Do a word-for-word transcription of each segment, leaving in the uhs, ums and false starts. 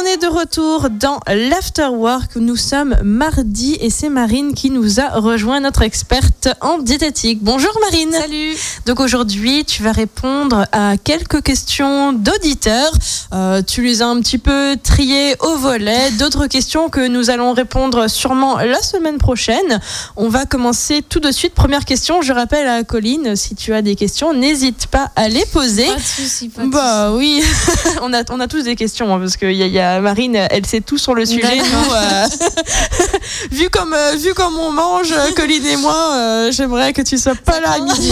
est de retour dans l'Afterwork. Nous sommes mardi et c'est Marine qui nous a rejoint, notre experte en diététique. Bonjour Marine. Salut. Donc aujourd'hui, tu vas répondre à quelques questions d'auditeurs. Euh, tu les as un petit peu triées au volet. D'autres questions que nous allons répondre sûrement la semaine prochaine. On va commencer tout de suite. Première question, je rappelle à Colline, si tu as des questions, n'hésite pas à les poser. Pas de soucis, pas de Bah oui, on a, on a tous des questions, hein, parce qu'il y, y a Marine, elle sait tout sur le sujet. Nous, euh, vu, comme, euh, vu comme on mange, Colline et moi, euh, j'aimerais que tu sois pas là à midi.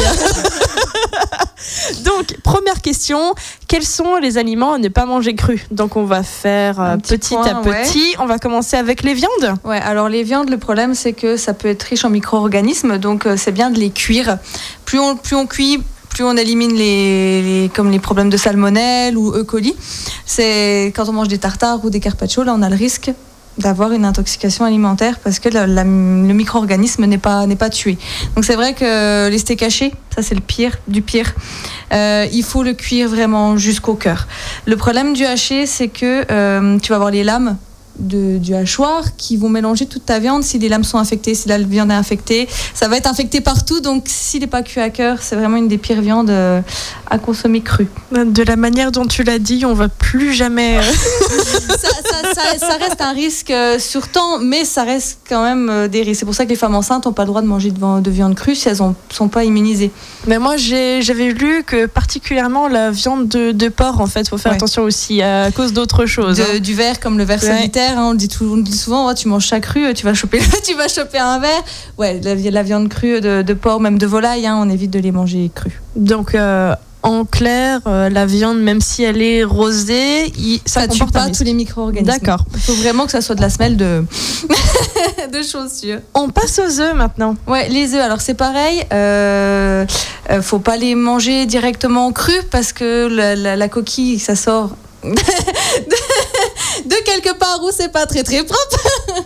Donc, première question, quels sont les aliments à ne pas manger crus? Donc, on va faire euh, petit, petit point, à petit. Ouais. On va commencer avec les viandes. Ouais, alors les viandes, le problème, c'est que ça peut être riche en micro-organismes, donc euh, c'est bien de les cuire. Plus on, plus on cuit, plus on élimine les, les, comme les problèmes de salmonelle ou E. coli. C'est, quand on mange des tartares ou des carpaccio, là, on a le risque d'avoir une intoxication alimentaire parce que la, la, le micro-organisme n'est pas, n'est pas tué. Donc c'est vrai que les steaks hachés, ça c'est le pire du pire. Euh, il faut le cuire vraiment jusqu'au cœur. Le problème du haché, c'est que euh, tu vas avoir les lames De, du hachoir qui vont mélanger toute ta viande. Si les lames sont infectées, si la viande est infectée, ça va être infecté partout. Donc s'il n'est pas cuit à cœur, c'est vraiment une des pires viandes euh, à consommer crue. De la manière dont tu l'as dit, on va plus jamais... ça, ça, ça, ça reste un risque euh, sur temps, mais ça reste quand même euh, des risques. C'est pour ça que les femmes enceintes n'ont pas le droit de manger de, de viande crue si elles ne sont pas immunisées. Mais moi, j'ai, j'avais lu que particulièrement la viande de, de porc, en fait, il faut faire ouais. attention aussi à cause d'autres choses. De, hein. Du ver, comme le ver ouais. solitaire. On le dit, tout, on le dit souvent, oh, tu manges ça cru, tu vas choper, tu vas choper un verre. Ouais, la, la viande crue de, de porc, même de volaille, hein, on évite de les manger crues. Donc, euh, en clair, euh, la viande, même si elle est rosée, il, ça ne tue pas tous les micro-organismes. D'accord. Il faut vraiment que ça soit de la semelle de, de chaussures. On passe aux œufs maintenant. Ouais, les œufs, alors c'est pareil. Euh, euh, faut pas les manger directement crus parce que la, la, la coquille, ça sort de, de quelque part où c'est pas très très propre.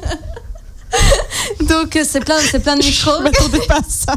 Donc c'est plein, c'est plein de micro. Je m'attendais pas à ça.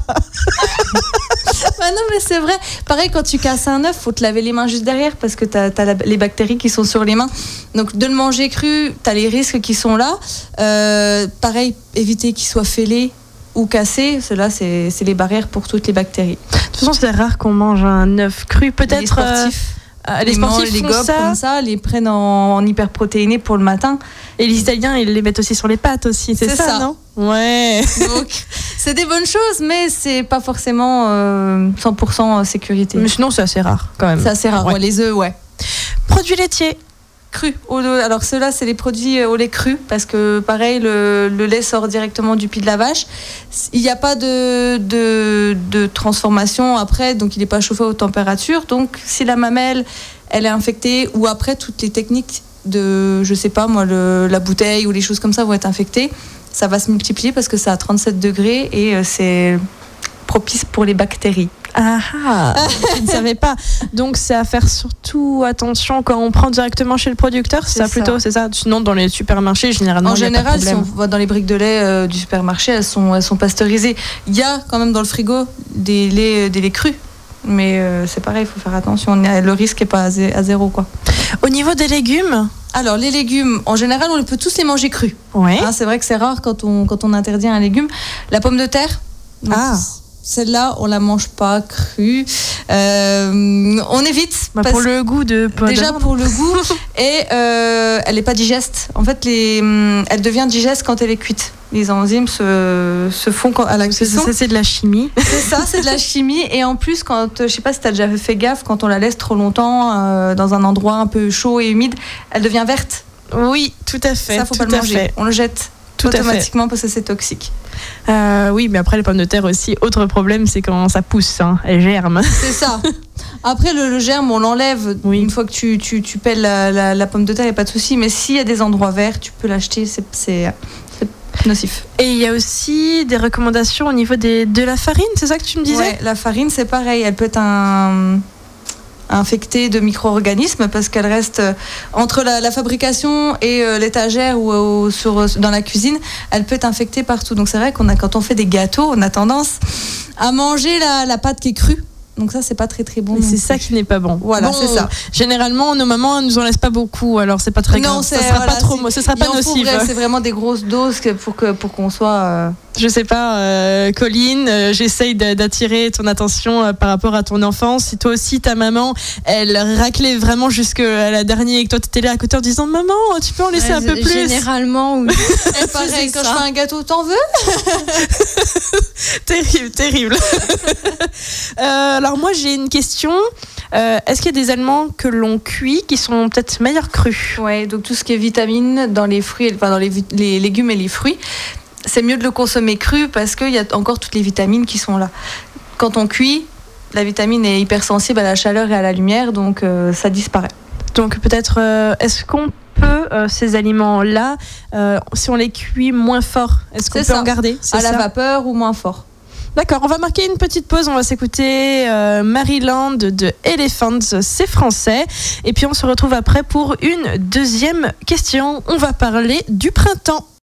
Bah non mais c'est vrai. Pareil, quand tu casses un œuf, faut te laver les mains juste derrière parce que t'as, t'as la, les bactéries qui sont sur les mains. Donc de le manger cru, t'as les risques qui sont là. Euh, pareil, éviter qu'il soit fêlé ou cassé. Cela c'est, c'est les barrières pour toutes les bactéries. De toute façon, c'est rare qu'on mange un œuf cru. Peut-être. Les sportifs. Euh... Les, les sportifs, les gobes ça. Comme ça, les prennent en, en hyperprotéinés pour le matin. Et les Italiens, ils les mettent aussi sur les pâtes aussi, c'est, c'est ça, ça, non? Ouais. Donc, c'est des bonnes choses, mais c'est pas forcément euh, cent pour cent sécurité. Mais sinon, c'est assez rare quand même. C'est assez rare, ouais. Ouais, les œufs, ouais. Produits laitiers. Crus. Alors ceux-là, c'est les produits au lait cru, parce que pareil, le, le lait sort directement du pied de la vache. Il n'y a pas de, de, de transformation après, donc il n'est pas chauffé aux températures. Donc si la mamelle, elle est infectée, ou après toutes les techniques de, je sais pas moi, le, la bouteille ou les choses comme ça vont être infectées, ça va se multiplier parce que c'est à trente-sept degrés et c'est propice pour les bactéries. Ah ah, je ne savais pas. Donc c'est à faire surtout attention quand on prend directement chez le producteur, c'est, c'est ça plutôt, c'est ça. Sinon dans les supermarchés généralement. En général, si on va dans les briques de lait euh, du supermarché, elles sont, elles sont pasteurisées. Il y a quand même dans le frigo des laits, des laits crus, mais euh, c'est pareil, il faut faire attention. Le risque n'est pas à zéro, quoi. Au niveau des légumes. Alors les légumes, en général, on peut tous les manger crus. Ouais. Hein, c'est vrai que c'est rare quand on quand on interdit un légume. La pomme de terre. Ah. Celle-là, on la mange pas crue. Euh, on évite. Bah pour le goût de. Déjà pour le goût et euh, elle est pas digeste. En fait, les, elle devient digeste quand elle est cuite. Les enzymes se, se font à la cuisson. Ça, c'est de la chimie. C'est ça, c'est de la chimie. Et en plus, quand je sais pas si tu as déjà fait gaffe, quand on la laisse trop longtemps euh, dans un endroit un peu chaud et humide, elle devient verte. Oui, tout à fait. Ça, faut tout pas le manger. Fait. On le jette. Tout automatiquement parce que c'est toxique. Euh, oui, mais après les pommes de terre aussi, autre problème, c'est quand ça pousse, hein, elles germent. C'est ça. Après le, le germe, on l'enlève. Oui. Une fois que tu, tu, tu pèles la, la, la pomme de terre, il n'y a pas de souci. Mais s'il y a des endroits verts, tu peux l'acheter, c'est, c'est, c'est nocif. Et il y a aussi des recommandations au niveau des, de la farine, c'est ça que tu me disais? Ouais, la farine, c'est pareil. Elle peut être un... infectée de micro-organismes parce qu'elle reste entre la, la fabrication et euh, l'étagère ou, ou sur, dans la cuisine, elle peut être infectée partout. Donc c'est vrai qu'on a, quand on fait des gâteaux, on a tendance à manger la, la pâte qui est crue Donc ça, c'est pas très très bon. Et c'est ça qui n'est pas bon. Voilà, bon, c'est ça. Généralement, nos mamans nous en laissent pas beaucoup, alors c'est pas très non, grave. Ça sera voilà, pas trop, ce sera pas nocif. C'est vraiment des grosses doses que pour que pour qu'on soit. Euh... Je sais pas, euh, Colline, euh, j'essaye d'attirer ton attention euh, par rapport à ton enfance. Si toi aussi ta maman, elle raclait vraiment jusqu'à la dernière et que toi t'étais là à côté en disant maman, tu peux en laisser ouais, un peu plus. Généralement, oui. Elle pareil, quand ça. Je fais un gâteau, t'en veux? Terrible, terrible. euh, alors moi j'ai une question. Euh, est-ce qu'il y a des aliments que l'on cuit qui sont peut-être meilleurs crus? Ouais, donc tout ce qui est vitamines dans les fruits, enfin dans les, les légumes et les fruits, c'est mieux de le consommer cru parce qu'il y a encore toutes les vitamines qui sont là. Quand on cuit, la vitamine est hypersensible à la chaleur et à la lumière, donc euh, ça disparaît. Donc peut-être, euh, est-ce qu'on peut, euh, ces aliments-là, euh, si on les cuit moins fort, est-ce qu'on peut ça. en garder? À ça la vapeur ou moins fort. D'accord, on va marquer une petite pause, on va s'écouter euh, Maryland de Elephants, c'est français. Et puis on se retrouve après pour une deuxième question. On va parler du printemps.